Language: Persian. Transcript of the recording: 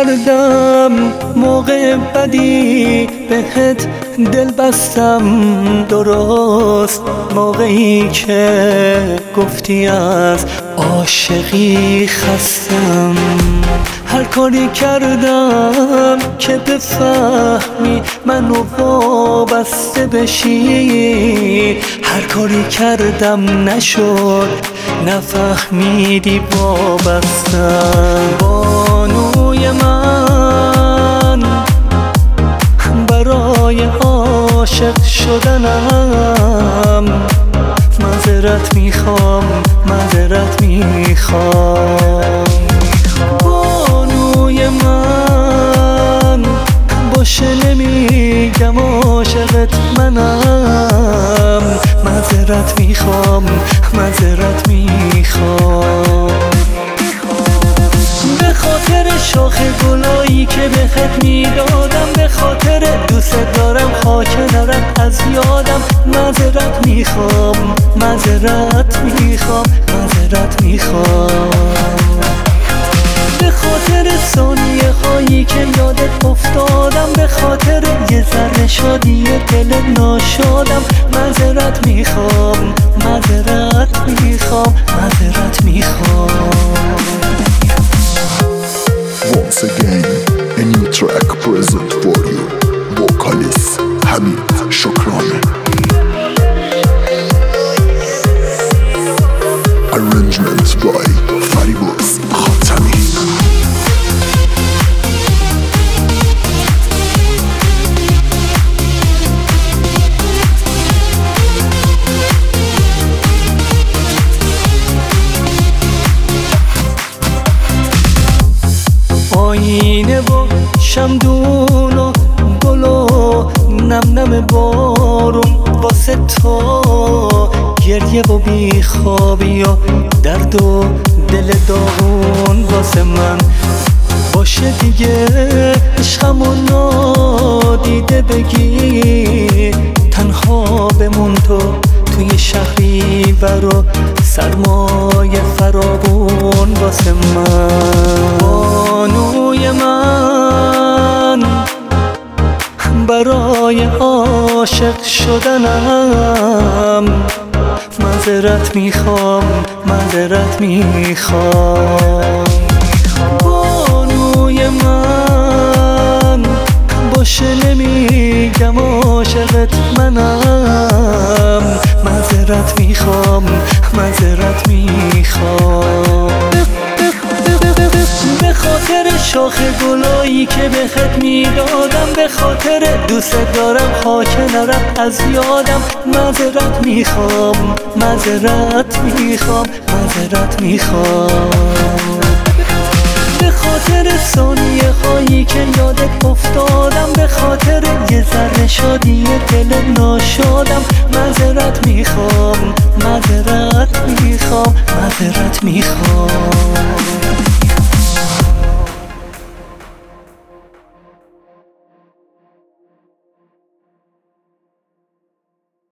کردم موقع بدی بهت دل بستم، درست موقعی که گفتی از عاشقی خستم. هر کاری کردم که بفهمی منو وابسته بشی، هر کاری کردم نشد، نفهمیدی وابستم. بانوی من برای عاشق شدنم معذرت میخوام، معذرت میخوام. بانوی من باشه نمیگم عاشقت منم، معذرت میخوام، معذرت میخوام. به خاطر شاخ گلایی که بهت میدادم، به خاطر دوست دارم خاک نرم از یادم، معذرت میخوام، معذرت میخوام، معذرت میخوام. به خاطر ثانیه هایی که یادت افتادم، به خاطر یه ذره شادی دل ناشادم، معذرت میخوام، معذرت میخوام، معذرت میخوام. Once again, a new track present for you. Vocalist Hamid Shokrana. Arrangement by Faribos Khatami. آینه با شمدون و گل و نم نم بارون واسه تو، گریه و بیخوابی و درد و دل داغون واسه من. باشه دیگه عشقمو نادیده بگی، تنها بمون تو توی شهری برو سرمای فراوون واسه من. بانوی من برای عاشق شدنم معذرت میخوام، معذرت میخوام. بانوی من باشه نمیگم عاشقت منم، معذرت میخوام، معذرت میخوام. به خاطر شاخ گلایی که بهت میدادم، به خاطر دوست دارم خاک نرم از یادم، معذرت میخوام، معذرت میخوام، معذرت میخوام. به خاطر ثانیه هایی که یادت افتادم، به خاطر یه ذره شادی دل ناشادم، معذرت میخوام، معذرت میخوام، معذرت میخوام.